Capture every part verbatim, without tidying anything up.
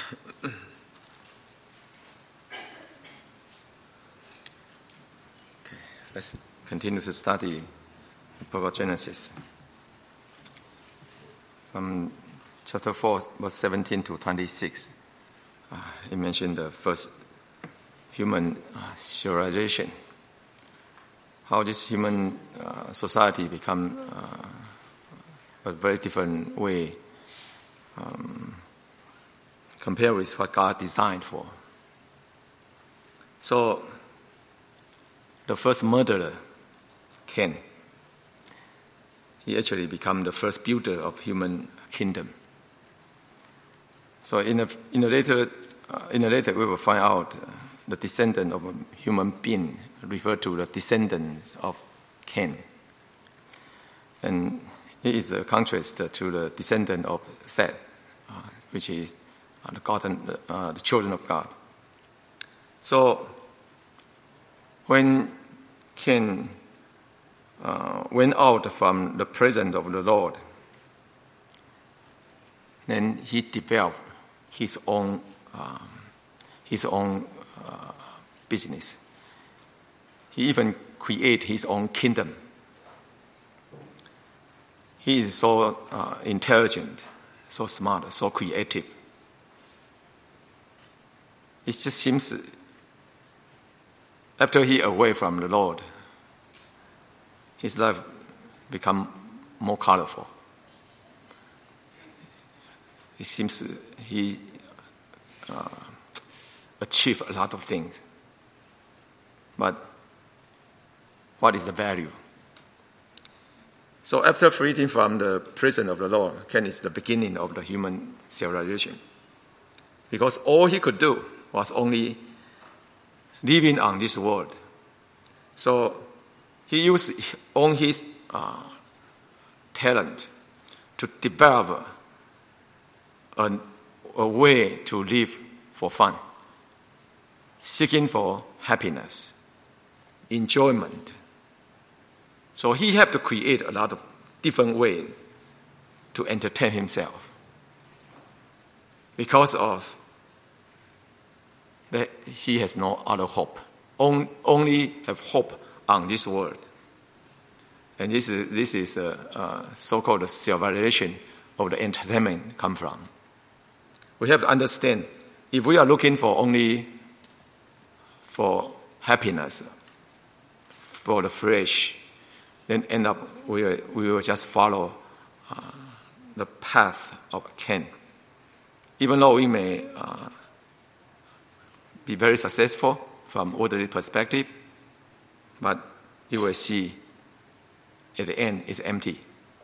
Let's continue to study the book of Genesis. From chapter four, verse seventeen to twenty-six, uh, it mentioned the first human uh, civilization, how this human uh, society become uh, a very different way um, compared with what God designed for. So, the first murderer, Cain, he actually became the first builder of human kingdom. So in a, in a later uh, in a later we will find out uh, the descendant of a human being referred to the descendants of Cain, and it is a contrast to the descendant of Seth, uh, which is uh, the God, uh, the children of God. So when Cain uh, went out from the presence of the Lord, then he developed his own um, his own uh, business. He even created his own kingdom. He is so uh, intelligent, so smart, so creative. It just seems after he away from the Lord, his life become more colorful. It seems he uh, achieved a lot of things. But what is the value? So after freeing from the prison of the Lord, Cain is the beginning of the human civilization. Because all he could do was only living on this world. So he used on his uh, talent to develop a, a way to live for fun, seeking for happiness, enjoyment. So he had to create a lot of different ways to entertain himself because of that he has no other hope. On, only have hope on this world. And this is, this is a, a so-called civilization of the entertainment come from. We have to understand, if we are looking for only for happiness, for the flesh, then end up we will, we will just follow uh, the path of Cain. Even though we may uh, be very successful from worldly perspective, but you will see at the end it's empty.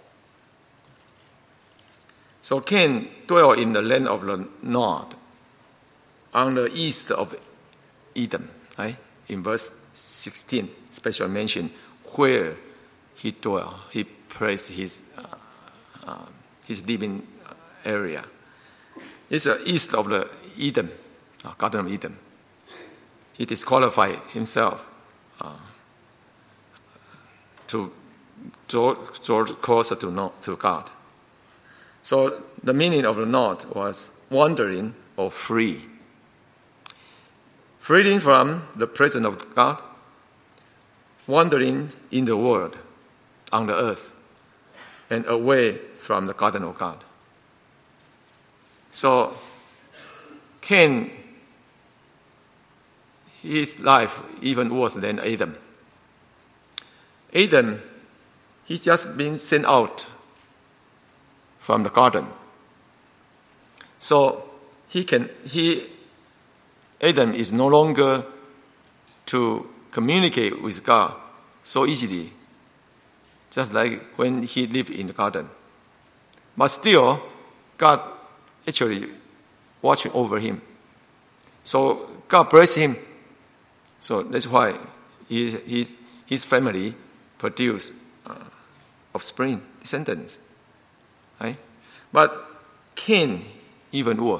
So Cain dwelt in the land of the north, on the east of Eden, right? In verse sixteen, special mention where he dwelt. He placed his uh, uh, his living area. It's uh, east of the Eden, uh, Garden of Eden. He disqualified himself uh, to draw, draw closer to, no, to God. So the meaning of the north was wandering or free. Freedom from the presence of God, wandering in the world, on the earth, and away from the garden of God. So Cain, his life even worse than Adam. Adam, he's just been sent out from the garden. So he can he Adam is no longer to communicate with God so easily, just like when he lived in the garden. But still, God actually watching over him. So God blessed him. So that's why his, his, his family produced uh, offspring, descendants. Right? But Cain, even worse.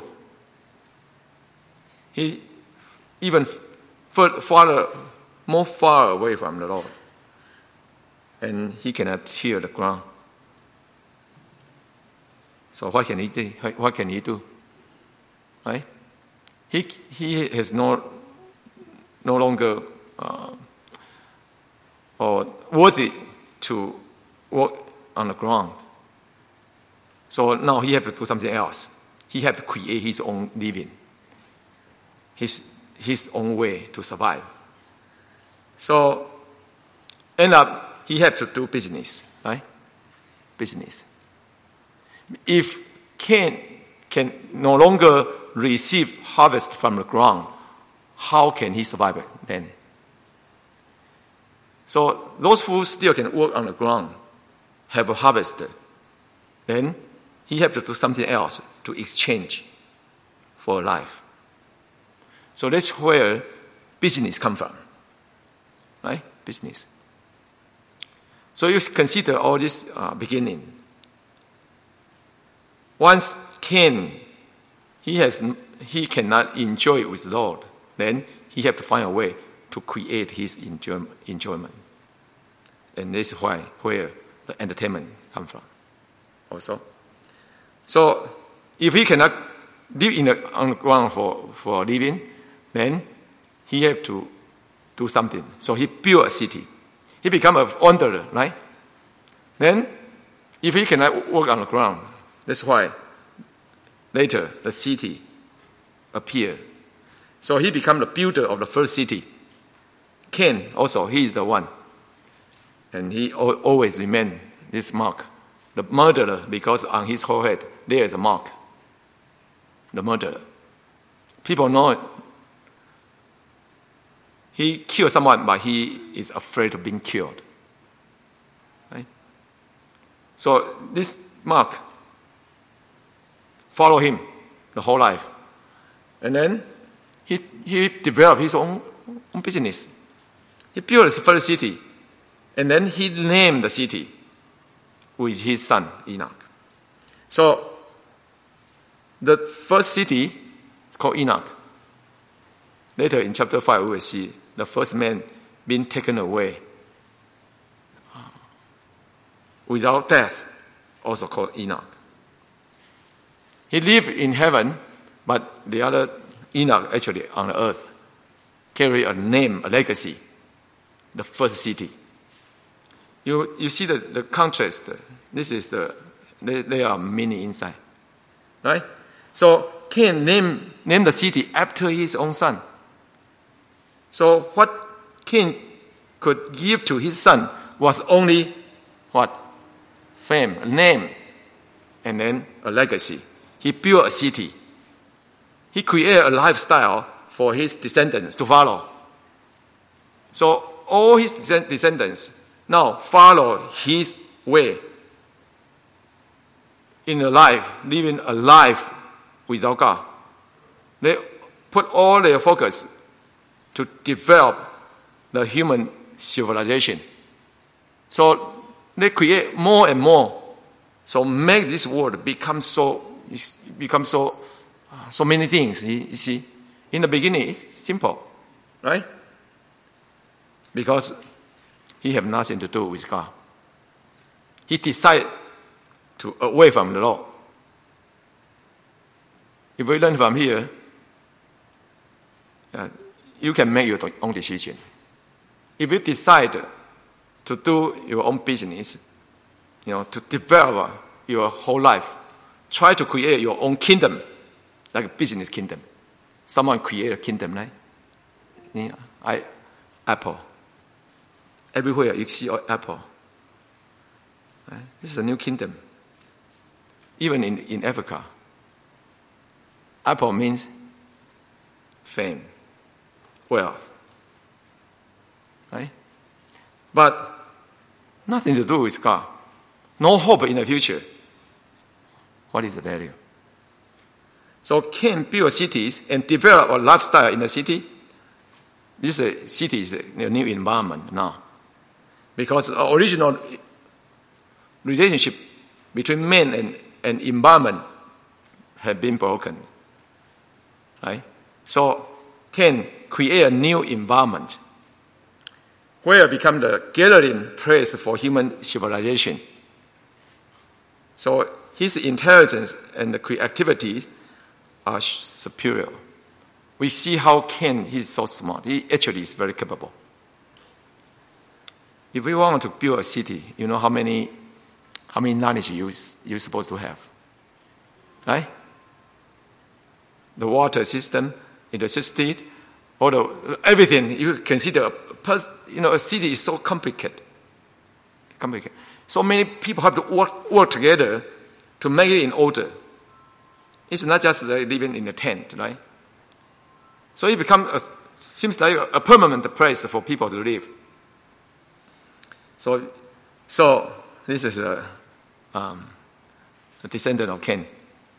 He even farther, more far away from the Lord. And he cannot hear the ground. So what can he do? What can he do? Right? he he has no no longer uh, or worthy to work on the ground. So now he have to do something else. He have to create his own living, his his own way to survive. So end up he had to do business, right? Business. If Cain can no longer receive harvest from the ground, how can he survive then? So those who still can work on the ground have a harvest. Then he have to do something else to exchange for life. So that's where business comes from, right? Business. So you consider all this uh, beginning. Once Cain, he has he cannot enjoy it with the Lord, then he have to find a way to create his enjoy, enjoyment. And this is why where the entertainment comes from also. So if he cannot live in the, on the ground for, for living, then he have to do something. So he built a city. He become a wanderer, right? Then if he cannot work on the ground, that's why later the city appeared. So he became the builder of the first city. Cain also, he is the one. And he always remain this mark. The murderer, because on his whole head, there is a mark. The murderer. People know it. He killed someone, but he is afraid of being killed. Right? So this mark follow him the whole life. And then he, he developed his own, own business. He built his first city. And then he named the city with his son, Enoch. So the first city is called Enoch. Later in chapter five, we will see the first man being taken away without death, also called Enoch. He lived in heaven, but the other Enoch actually on the earth carry a name, a legacy, the first city. You you see the, the contrast. This is the, there, there are many inside. Right? So Cain named, named the city after his own son. So what Cain could give to his son was only what? Fame, a name, and then a legacy. He built a city. He created a lifestyle for his descendants to follow. So all his descendants now follow his way in a life, living a life without God. They put all their focus to develop the human civilization. So they create more and more. So make this world become so become so so many things. You see, in the beginning it's simple, right? Because he have nothing to do with God. He decided to away from the Lord. If we learn from here, uh, you can make your own decision. If you decide to do your own business, you know, to develop your whole life, try to create your own kingdom, like a business kingdom. Someone create a kingdom, right? Yeah, I, Apple. Everywhere you see Apple. Right? This is a new kingdom. Even in, in Africa, Apple means fame, wealth. Right? But nothing to do with God. No hope in the future. What is the value? So Cain built cities and developed a lifestyle in the city. This uh, city is a new environment now. Because the original relationship between man and, and environment had been broken. Right? So Cain create a new environment where it become the gathering place for human civilization. So his intelligence and the creativity are superior. we see how Cain, he's so smart. He actually is very capable. If we want to build a city, you know how many how many knowledge you, you're supposed to have. Right? The water system, electricity, all the, everything. You consider, you know, a city is so complicated. Complicated. So many people have to work, work together to make it in order. It's not just like living in a tent, right? So it becomes a, seems like a permanent place for people to live. So, so this is a, um, a descendant of Cain.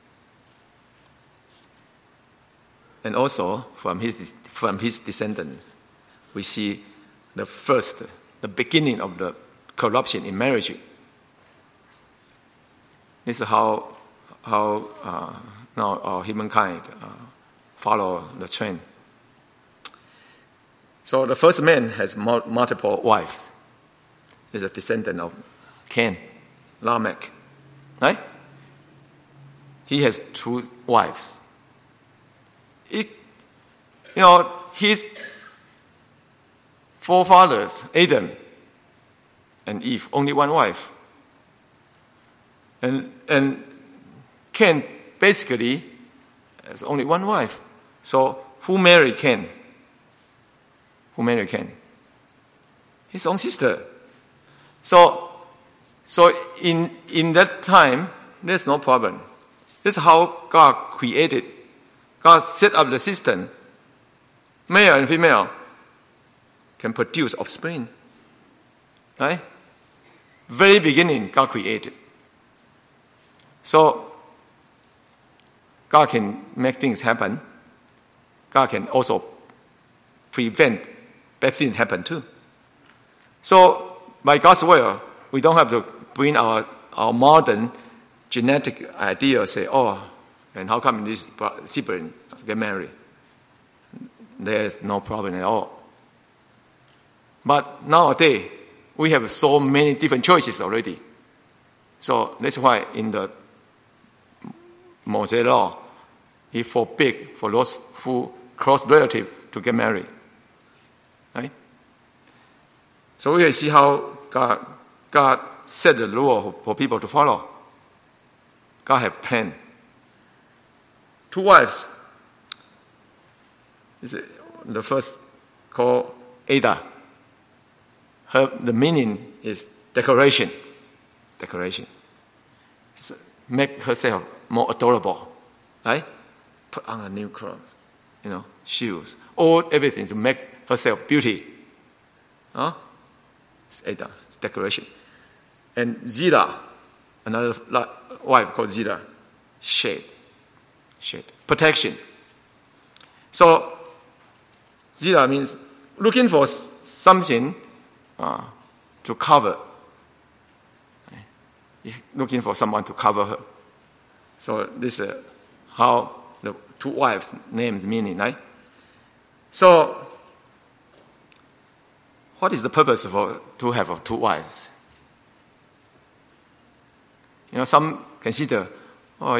And also from his from his descendants, we see the first, the beginning of the corruption in marriage. This is how how uh, now our humankind uh, follow the trend. So the first man has multiple wives. Is a descendant of Cain, Lamech, right? He has two wives. It, you know, his forefathers, Adam and Eve, only one wife. And and Cain basically has only one wife. So who married Cain? Who married Cain? His own sister. So, so in in that time, there's no problem. This is how God created. God set up the system. Male and female can produce offspring. Right? Very beginning, God created. So, God can make things happen. God can also prevent bad things happen too. So, by God's will, we don't have to bring our, our modern genetic idea and say, oh, and how come this sibling get married? There's no problem at all. But nowadays, we have so many different choices already. So that's why in the Mosaic law, it forbids for those who close relatives to get married. Right? So we can see how God, God set the law for people to follow. God has planned. Two wives. The first called Ada. Her, the meaning is decoration. Decoration. It's make herself more adorable. Right? Put on a new clothes, you know, shoes, all everything to make herself beauty. Huh? It's Ada, it's decoration. And Zillah, another wife called Zillah, shade. Shade. Protection. So, Zillah means looking for something uh, to cover. Looking for someone to cover her. So, this is uh, how the two wives' names meaning, right? So, what is the purpose for to have two wives? You know, some consider, oh,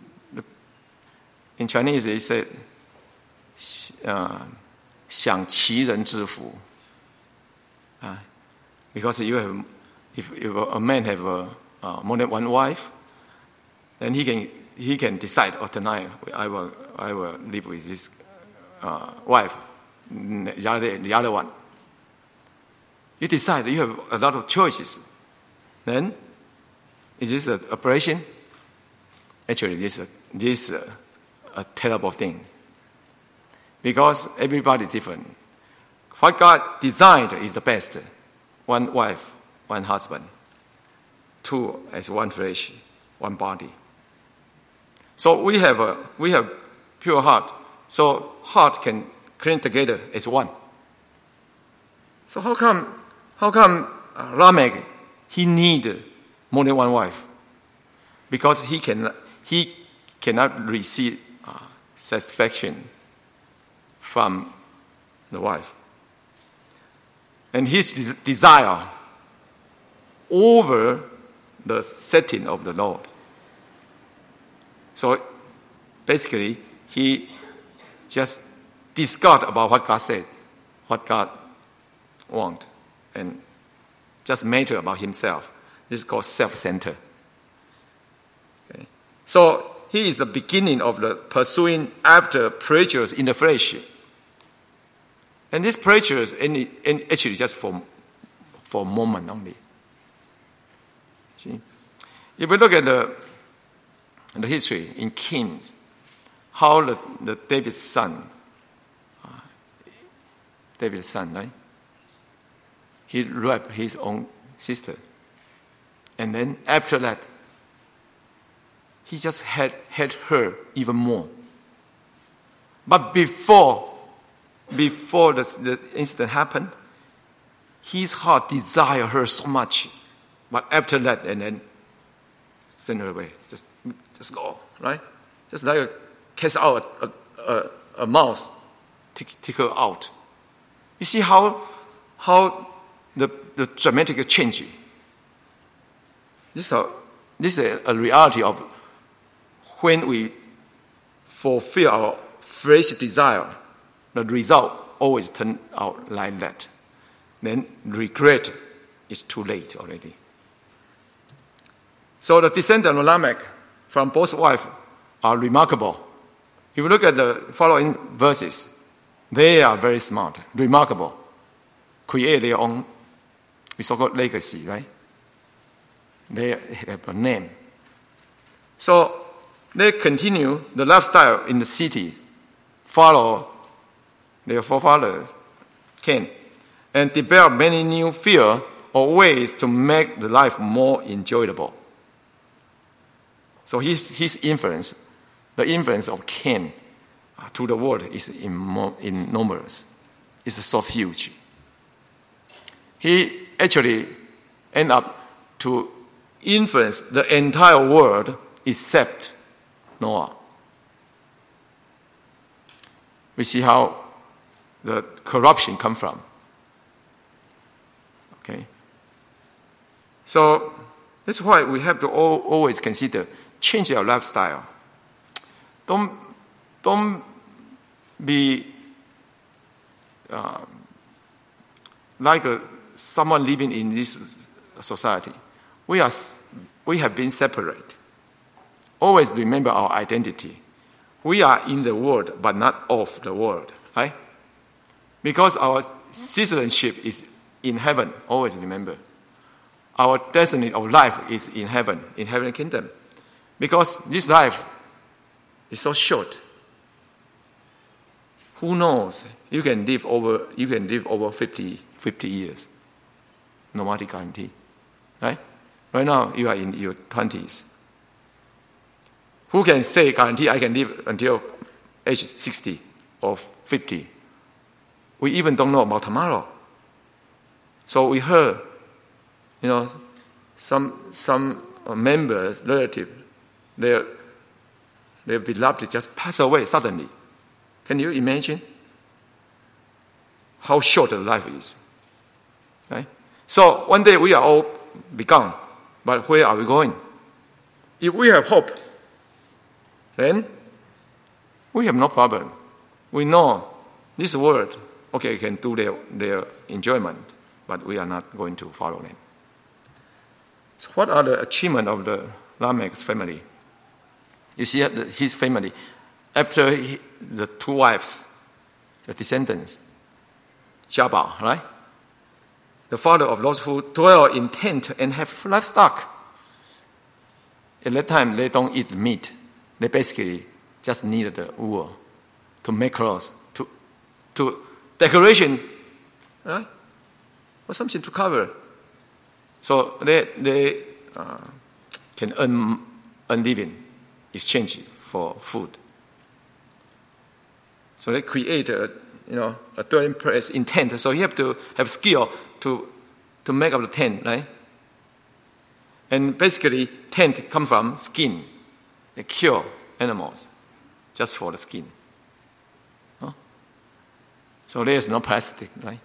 in Chinese it said, uh, 享其人之福. Uh, because you have, if, if a man have a, uh, more than one wife, then he can he can decide, oh, tonight I will I will live with this uh, wife, the other, the other one. You decide, you have a lot of choices. Then, is this an operation? Actually, this is a, this is a, a terrible thing. Because everybody different. What God designed is the best. One wife, one husband. Two as one flesh, one body. So we have a we have pure heart. So heart can clean together as one. So how come how come uh, Lamech he need more than one wife? Because he can he cannot receive uh, satisfaction from the wife. And his de- desire over the setting of the Lord. So basically, he just discard about what God said, what God wants, and just matter about himself. This is called self-centered. Okay. So he is the beginning of the pursuing after pleasures in the flesh. And these pleasures, and actually just for, for a moment only. See? If we look at the, the history in Kings, how the, the David's son, uh, David's son, right? He raped his own sister. And then after that, he just had, had her even more. But before, before the, the incident happened, his heart desired her so much. But after that, and then send her away. Just, just go, right? Just like a cast out a, a, a mouse, take, take her out. You see how, how the, the dramatic change. This is, a, this is a, a reality of when we fulfill our flesh desire, the result always turns out like that. Then regret is too late already. So the descendants of Lamech from both wives are remarkable. If you look at the following verses, they are very smart, remarkable, create their own, we so-called legacy, right? They have a name. So they continue the lifestyle in the cities, follow their forefathers, Cain, and develop many new fears or ways to make the life more enjoyable. So his, his influence, the influence of Cain uh, to the world is enormous. It's so huge. He actually ended up to influence the entire world except Noah. We see how the corruption comes from. Okay. So that's why we have to all, always consider change our lifestyle. Don't, don't be uh, like a, someone living in this society. We are, we have been separate. Always remember our identity. We are in the world, but not of the world, right? Because our citizenship is in heaven. Always remember. Our destiny of life is in heaven, in heavenly kingdom. Because this life is so short. Who knows? You can live over. You can live over fifty, fifty years. Nobody guarantee, right? Right now you are in your twenties. Who can say guarantee I can live until age sixty or fifty? We even don't know about tomorrow. So we heard, you know, some some members, relatives, their their beloved just pass away suddenly. Can you imagine how short the life is? Right? So one day we are all be gone, but where are we going? If we have hope, then we have no problem. We know this world, okay, can do their, their enjoyment, but we are not going to follow them. So what are the achievements of the Lamech's family? You see his family, after he, the two wives, the descendants, Jabal, right? The father of those who dwell in tent and have livestock. At that time, they don't eat meat. They basically just needed the wool to make clothes, to, to decoration, right? Or something to cover. So they, they uh, can earn, earn living, exchange for food. So they create a, you know, a dwelling place in tent. So you have to have skill to, to make up the tent, right? And basically, tent come from skin. They kill animals just for the skin. Huh? So there is no plastic, right?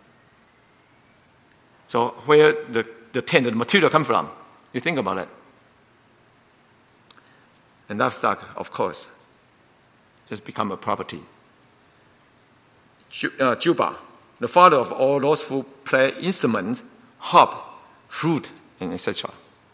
So where the, the tent, the material come from? You think about it. And livestock, of course, just become a property. uh, Juba, the father of all those who play instruments, harp, flute, and et cetera.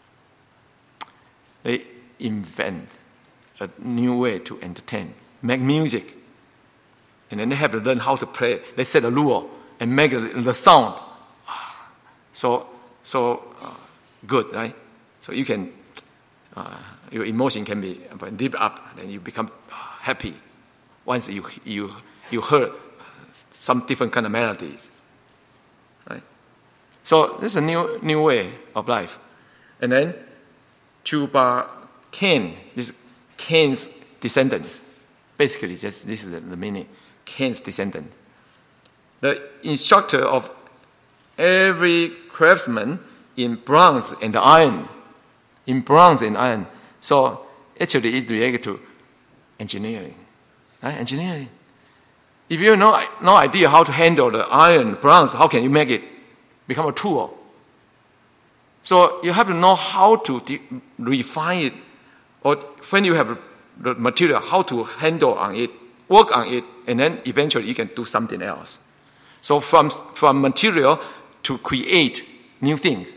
They invent a new way to entertain, make music, and then they have to learn how to play. They set a rule and make the sound so so uh, good, right? So you can, uh, your emotion can be deep up, and you become happy once you you you heard some different kind of melodies, right? So this is a new new way of life. And then Juba Cain, this Cain's descendants, basically just this is the, the meaning. Cain's descendant. The instructor of every craftsman in bronze and iron. In bronze and iron. So actually it's related to engineering. Right? Engineering. If you have no, no idea how to handle the iron, bronze, how can you make it become a tool? So you have to know how to de- refine it, or when you have the material, how to handle on it, work on it, and then eventually you can do something else. So from, from material to create new things.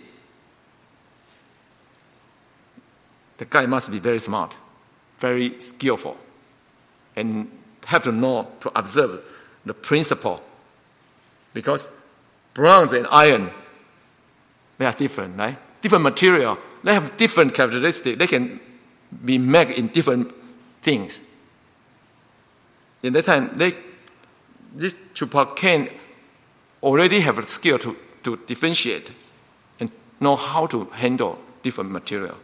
The guy must be very smart, very skillful, and have to know to observe the principle. Because bronze and iron, they are different, right? Different material. They have different characteristics. They can be made in different things. In that time, they, this Juba Cain already have a skill to, to differentiate and know how to handle different material.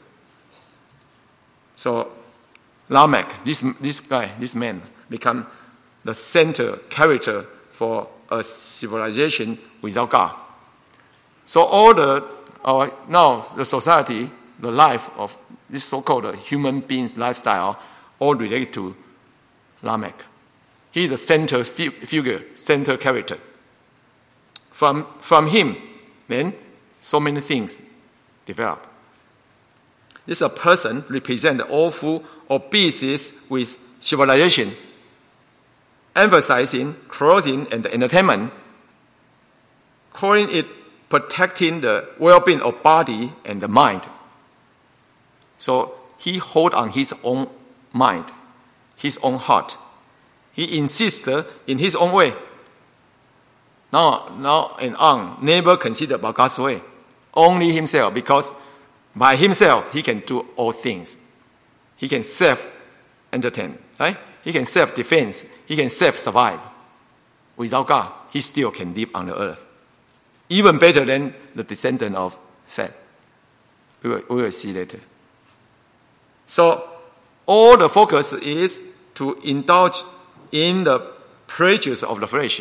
So Lamech, this, this guy, this man, become the center character for a civilization without God. So all the, our, now the society, the life of this so-called human being's lifestyle, all related to Lamech. He is the center figure, center character. From, from him, then, so many things develop. This is a person represent the awful abuses with civilization, emphasizing clothing and entertainment, calling it protecting the well-being of body and the mind. So he hold on his own mind, his own heart. He insists in his own way. Now, now and on, never consider about God's way. Only himself, because by himself, he can do all things. He can self-entertain, right? He can self-defense. He can self-survive. Without God, he still can live on the earth. Even better than the descendant of Seth. We will, we will see later. So, all the focus is to indulge in the pleasures of the flesh.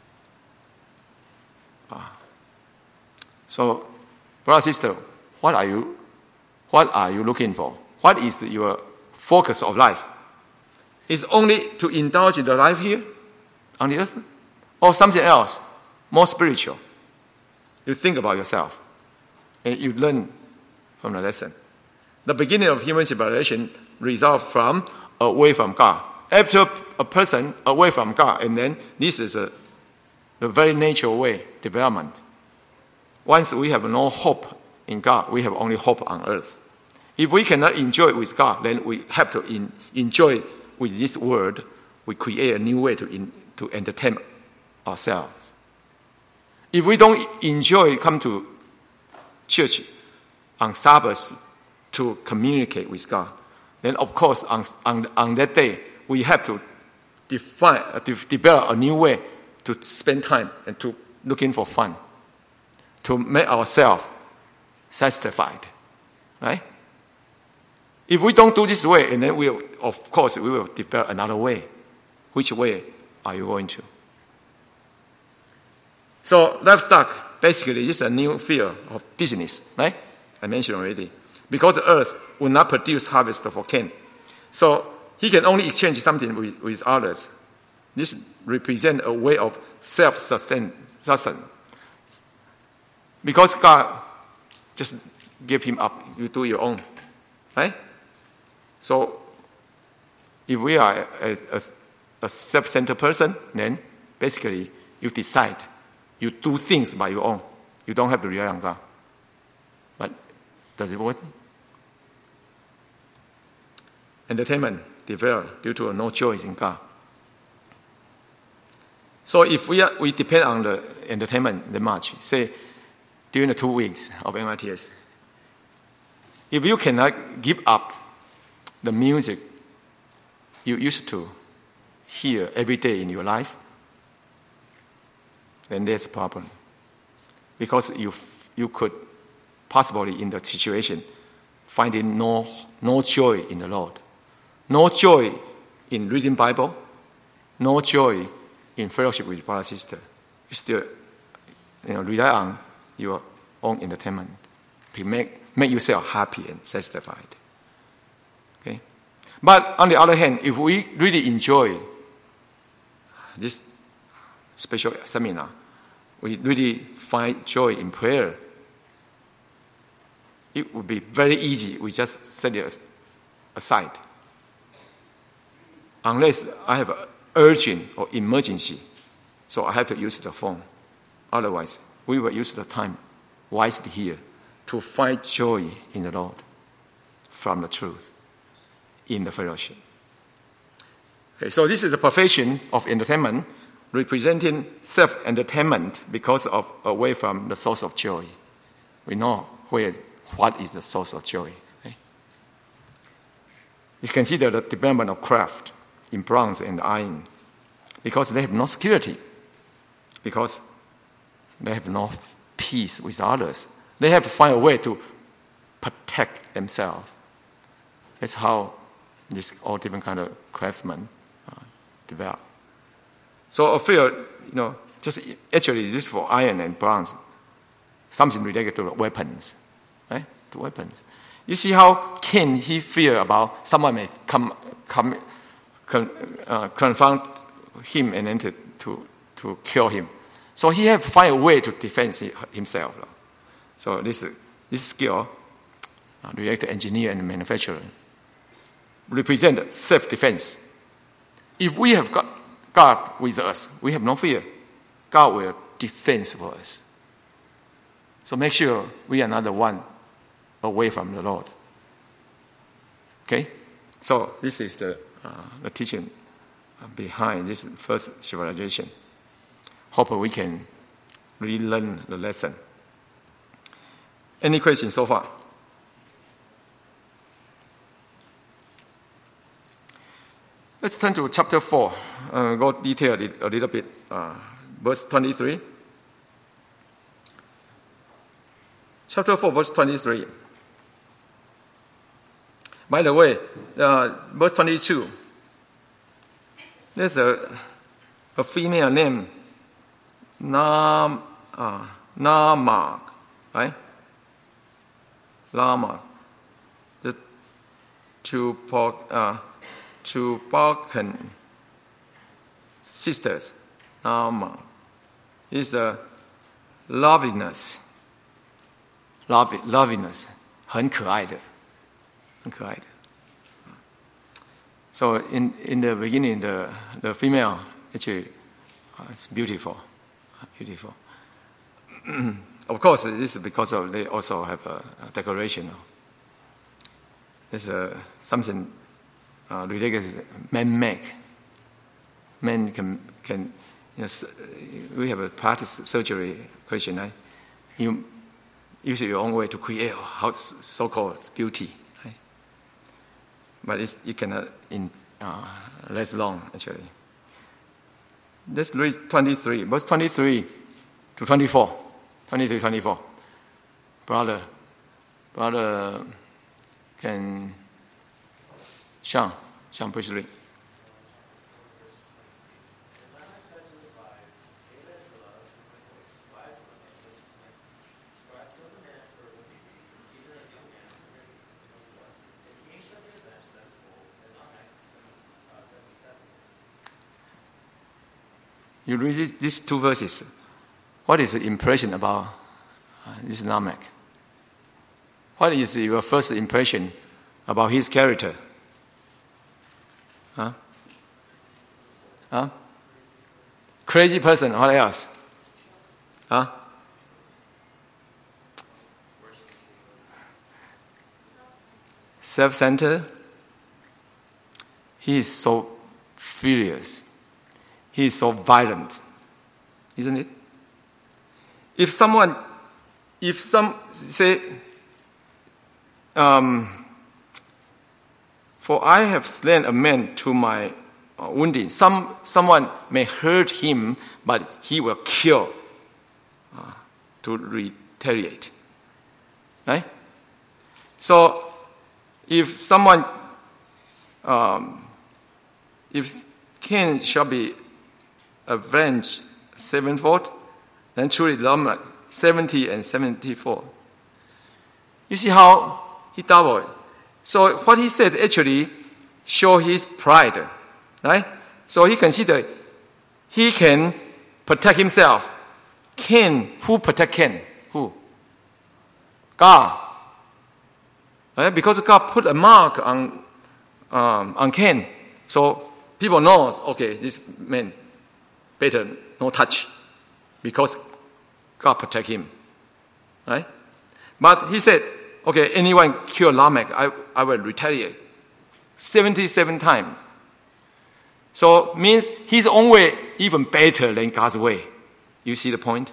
So, brother, sister, what are you, what are you looking for? What is your focus of life? Is only to indulge in the life here on the earth, or something else, more spiritual? You think about yourself, and you learn from the lesson. The beginning of human civilization results from away from God. After a person away from God, and then this is a the very natural way development. Once we have no hope in God, we have only hope on earth. If we cannot enjoy with God, then we have to in, enjoy with this world. We create a new way to in, to entertain ourselves. If we don't enjoy, come to church on Sabbath to communicate with God, then of course on, on, on that day, we have to define, uh, de- develop a new way to spend time and to looking for fun, to make ourselves satisfied, right? If we don't do this way, and then we, will, of course, we will develop another way. Which way are you going to? So livestock, basically, is a new field of business, right? I mentioned already. Because the earth will not produce harvest for Cain. So he can only exchange something with, with others. This represents a way of self-sustenance. Because God just gave him up. You do your own, right? So if we are a, a, a self-centered person, then Basically, you decide. You do things by your own. You don't have to rely on God. But does it work? Entertainment developed due to no joy in God. So if we are, we depend on the entertainment that much, say during the two weeks of M I T S, if you cannot give up the music you used to hear every day in your life, then there's a problem. Because you you could possibly in the situation finding no no joy in the Lord, no joy in reading Bible, no joy in fellowship with brother and sister. You still you know rely on your own entertainment to make make yourself happy and satisfied. Okay, but on the other hand, if we really enjoy this special seminar, we really find joy in prayer, it would be very easy. We just set it aside. Unless I have an urgent or emergency, so I have to use the phone. Otherwise, we will use the time wisely here to find joy in the Lord from the truth in the fellowship. Okay, so this is a profession of entertainment representing self-entertainment because of away from the source of joy. We know where, what is the source of joy. Okay? You consider the development of craft in bronze and iron because they have no security, because they have no peace with others. They have to find a way to protect themselves. That's how this all different kind of craftsmen uh, develop. So a field, you know, just actually this for iron and bronze, something related to weapons, right? To weapons. You see how keen he fear about someone may come, come, con, uh, confront him and then to, to, to kill him. So he have to find a way to defend himself. So this this skill, uh, related to engineer and manufacturer, represent self-defense. If we have got God with us, we have no fear. God will defend for us. So make sure we are not the one away from the Lord. Okay? So this is the, uh, the teaching behind this first civilization. Hope we can relearn the lesson. Any questions so far? Let's turn to chapter four. Uh, go detail it a little bit. Uh, verse twenty-three. Chapter four, verse twenty-three. By the way, uh, verse twenty-two. There's a, a female named Nam, uh, Namak, right? Lama. The two uh, two Balkan sisters. Nama is a loveliness, love, loveliness, 很可爱的，很可爱的。So in in the beginning, the the female actually uh, it's beautiful, beautiful. Of course, this is because of they also have a, a decoration. There's a something uh, related to man-made. Men can can you know, we have a plastic surgery question. Right? You use your own way to create how so-called beauty. Right? But it's, you cannot in uh, less long actually. Let's read twenty-three, verse twenty-three to twenty-four. twenty-three, twenty-four. Brother, brother, can Sean, Sean, please read. You read these two verses. What is the impression about uh, this Namak? What is your first impression about his character? Huh? Huh? Crazy person. What else? Huh? Self-centered. He is so furious. He is so violent. Isn't it? If someone, if some, say, um, for I have slain a man to my uh, wounding. Some, someone may hurt him, but he will kill uh, to retaliate. Right? So, if someone, um, if Cain shall be avenged sevenfold, then truly Lamech seventy and seventy-four. You see how he doubled. So what he said actually show his pride, right? So he considered he can protect himself. Cain, who protect Cain? Who? God. Right? Because God put a mark on um, on Cain, so people know, okay, this man better no touch, because God protect him, right? But he said, okay, anyone kill Lamech, I, I will retaliate seventy-seven times. So means his own way even better than God's way. You see the point?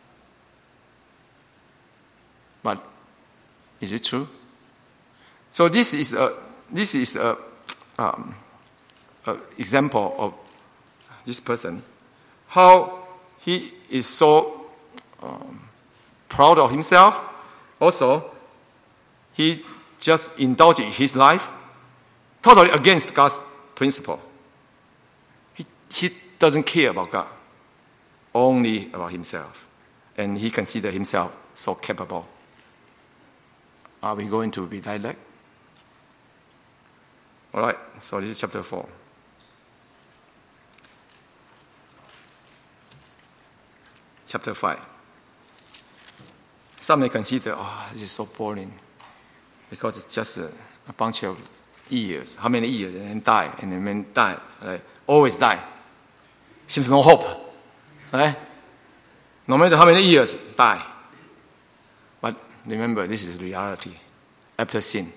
But is it true? So this is a this is a, um, a example of this person, how he is so um, proud of himself. Also, he just indulged in his life totally against God's principle. He, he doesn't care about God, only about himself. And he considers himself so capable. Are we going to be like that? All right, so this is chapter four. Chapter five. Some may consider, oh, this is so boring, because it's just a, a bunch of years. How many years? And then die, and then die. Right? Always die. Seems no hope. Right? No matter how many years, die. But remember, this is reality after sin.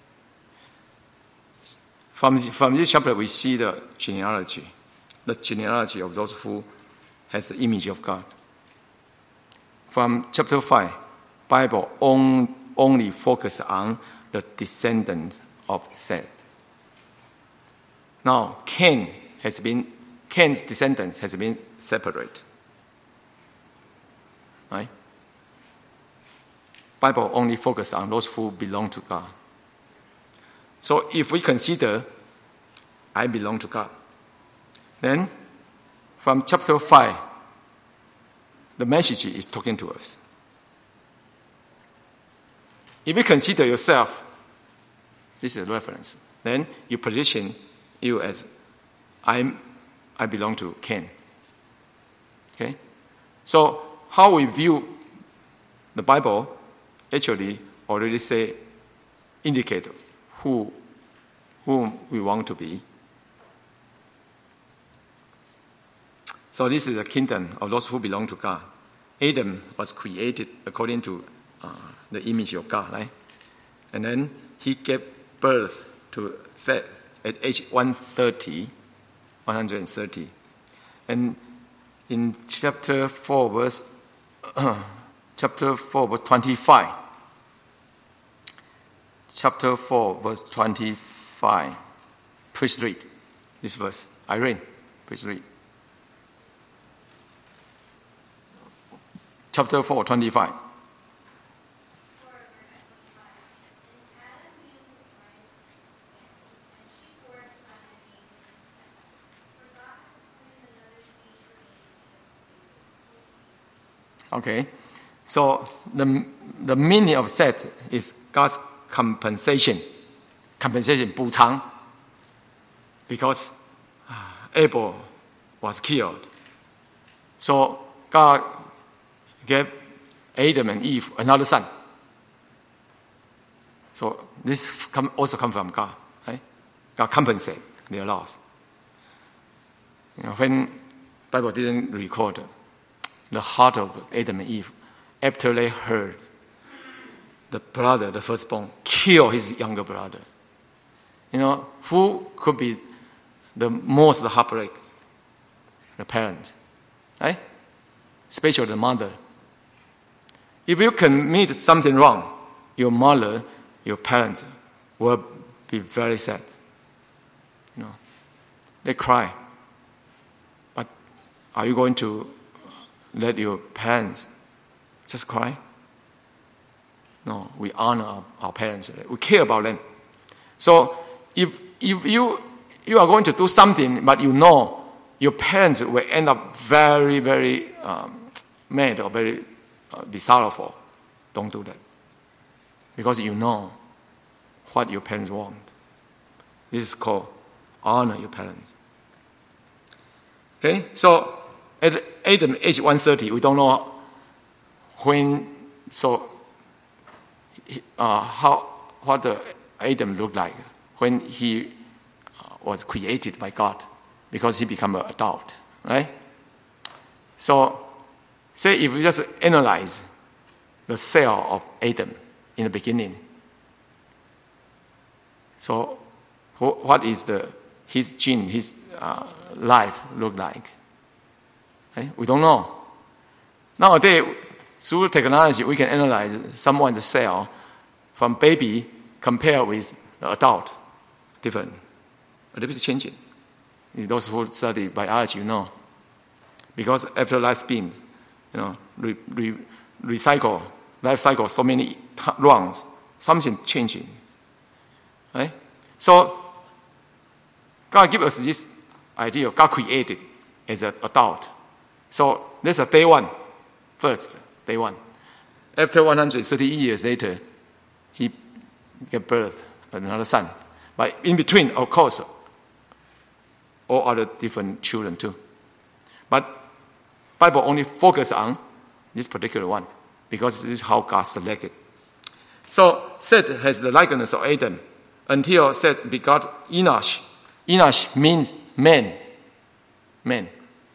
From, from this chapter, we see the genealogy, the genealogy of those who has the image of God. From chapter five, Bible on, only focus on the descendants of Seth. Now, Cain has been, Cain's descendants has been separate. Right? Bible only focus on those who belong to God. So if we consider I belong to God, then from chapter five, the message is talking to us. If you consider yourself, this is a reference, then you position you as I'm, I belong to Cain. Okay? So how we view the Bible actually already say, indicate who, whom we want to be. So this is the kingdom of those who belong to God. Adam was created according to uh, the image of God, right? And then he gave birth to Seth at age one thirty, one hundred thirty. And in chapter four, verse uh, chapter four, verse twenty-five. Chapter four, verse twenty-five. Please read this verse. Irene, please read. Chapter four, twenty-five. Okay, so the the meaning of Seth is God's compensation, compensation 补偿, because Abel was killed. So God gave Adam and Eve another son. So this come, also comes from God, right? God compensates their loss. You know, when Bible didn't record the heart of Adam and Eve after they heard the brother, the firstborn, kill his younger brother. You know, who could be the most heartbreak? The parent, right? Especially the mother. If you commit something wrong, your mother, your parents will be very sad. You know, they cry. But are you going to let your parents just cry? No, we honor our, our parents. We care about them. So if if you you are going to do something, but you know your parents will end up very, very um, mad or very uh, be sorrowful, don't do that. Because you know what your parents want. This is called honor your parents. Okay, so at Adam age one thirty, we don't know when, so uh, how what the Adam looked like when he uh, was created by God, because he became an adult, right? So, say if you just analyze the cell of Adam in the beginning, so what is the his gene, his uh, life look like? Right? We don't know. Nowadays, through technology, we can analyze someone's cell from baby compared with the adult, different, a little bit changing. Those who study biology, you know, because after lifespan, you know, re, re, recycle, life cycle, so many t- rounds, something changing, right? So God give us this idea. God created as an adult. So this is day one, first day one. After one hundred thirty years later, he gave birth another son. But in between, of course, all other different children too. But Bible only focus on this particular one because this is how God selected. So Seth has the likeness of Adam until Seth begot Enosh. Enosh means man. Man.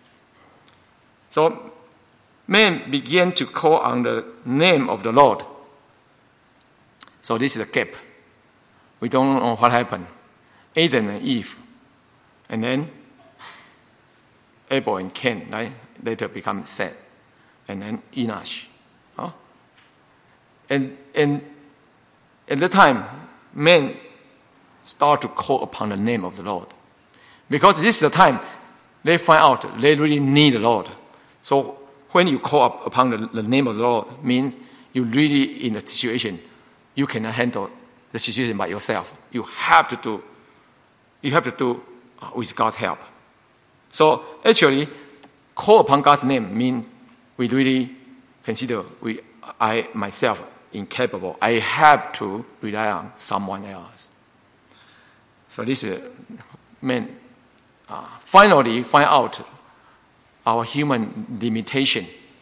So man began to call on the name of the Lord. So this is a gap. We don't know what happened. Adam and Eve. And then Abel and Cain, right? Later become Seth. And then Enosh. Huh? And, and at the time, men start to call upon the name of the Lord. Because this is the time they find out they really need the Lord. So when you call up upon the, the name of the Lord, means you really in a situation, you cannot handle the situation by yourself. You have to do, you have to do uh, with God's help. So actually, call upon God's name means we really consider we, I myself incapable. I have to rely on someone else. So this is, man, uh, finally find out our human limitation.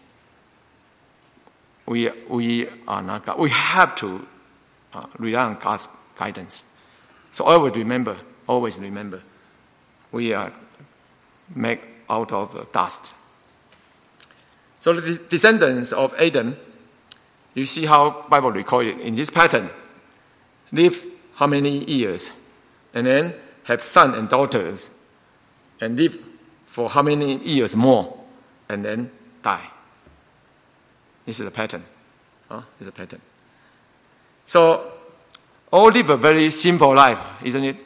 We we are not God. We have to uh, rely on God's guidance. So always remember, always remember, we are made out of dust. So the descendants of Adam, you see how Bible recorded in this pattern, live how many years, and then have sons and daughters, and live for how many years more, and then die. This is a pattern. Huh? This is a pattern. So, all live a very simple life, isn't it?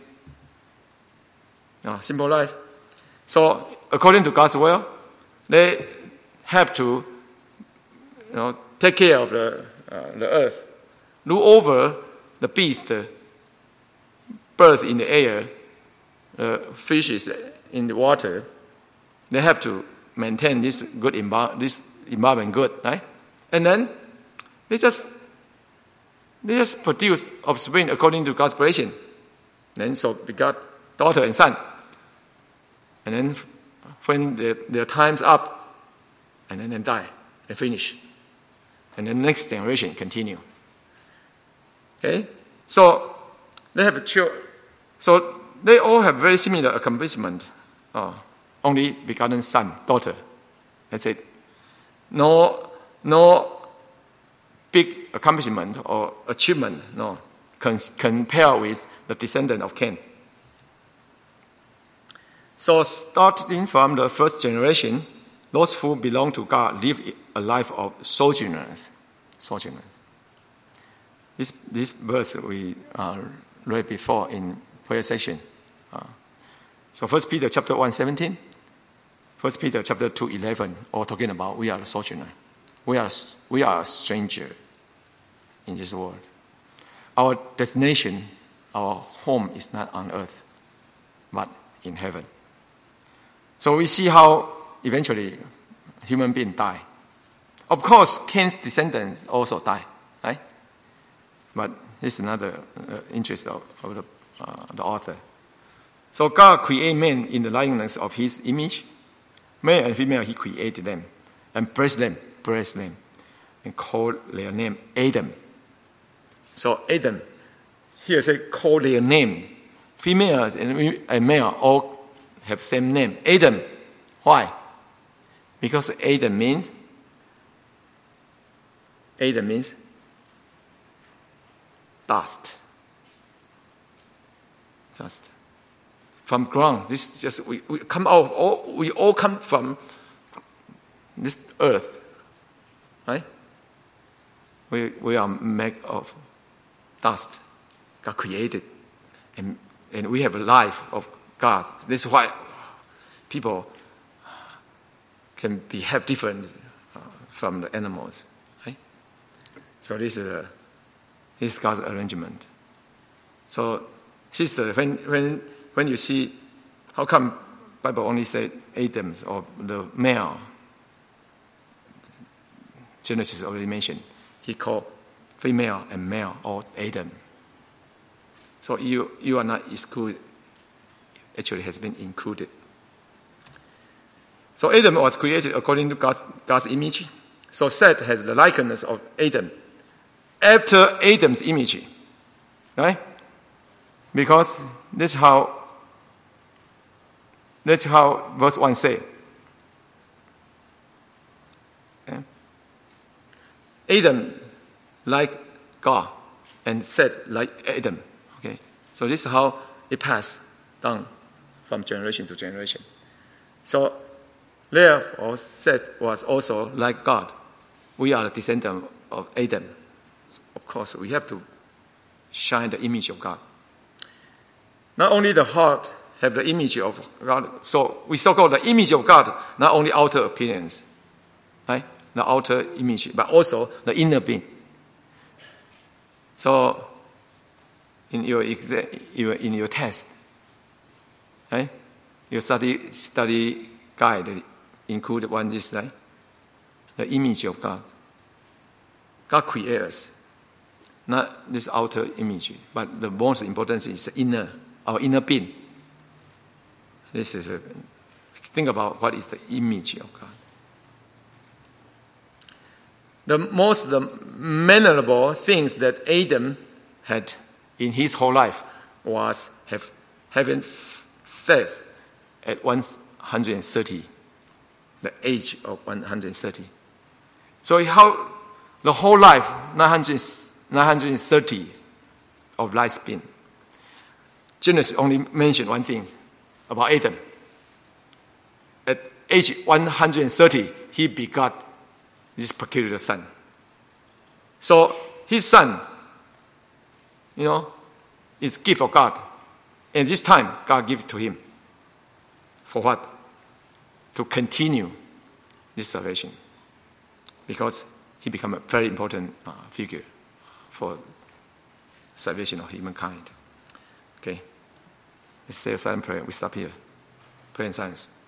Uh, simple life. So, according to God's will, they have to, you know, take care of the uh, the earth, rule over the beasts, birds in the air, uh, fishes in the water. They have to maintain this good envi- this environment good, right? And then they just they just produce offspring according to God's creation. Then so begot daughter and son. And then when their, their time's up, and then they die, they finish. And the next generation continue. Okay? So they have a child. So they all have very similar accomplishment. Oh, only begotten son, daughter. That's it. No, no big accomplishment or achievement, no, compared with the descendant of Cain. So starting from the first generation, those who belong to God live a life of sojourners. Sojourners. This, this verse we uh, read before in prayer session. Uh, so First Peter chapter one, seventeen, First Peter chapter two, eleven, all talking about we are a sojourner. We are, we are a stranger in this world. Our destination, our home is not on earth, but in heaven. So we see how eventually human beings die. Of course, Cain's descendants also die, right? But this is another uh, interest of, of the, uh, the author. So God created man in the likeness of his image. Male and female, he created them and blessed them, blessed them, and called their name Adam. So Adam, here say call their name. Female and male all have same name, Adam. Why? Because Adam means Adam means dust. Dust. From ground. This just we, we come out all we all come from this earth. Right? We we are made of dust. God created. And and we have a life of God. This is why people can be have different uh, from the animals, right? So this is a, this is God's arrangement. So, sister, when when when you see, how come Bible only said Adam's or the male? Genesis already mentioned. He called female and male or Adam. So you you are not excluded. Actually has been included. So Adam was created according to God's, God's image. So Seth has the likeness of Adam after Adam's image. Right? Because that's how that's how verse one says. Okay? Adam like God and Seth like Adam. Okay? So this is how it passed down from generation to generation. So therefore Seth was also like God. We are the descendant of Adam. Of course, we have to shine the image of God. Not only the heart have the image of God, so we so-called the image of God, not only outer appearance, right? The outer image, but also the inner being. So in your exa- in your test, right? Your study study guide include one this, right? The image of God. God creates us, not this outer image, but the most important is the inner, our inner being. This is a think about what is the image of God. The most the memorable things that Adam had in his whole life was have having faith at one hundred thirty, the age of one hundred thirty. So how the whole life, nine hundred, nine hundred thirty of lifespan. Genesis only mentioned one thing about Adam. At age one hundred thirty, he begot this peculiar son. So his son, you know, is a gift of God. And this time, God gave it to him. For what? To continue this salvation. Because he became a very important uh, figure for salvation of humankind. Okay. Let's say a silent prayer. We stop here. Prayer in silence.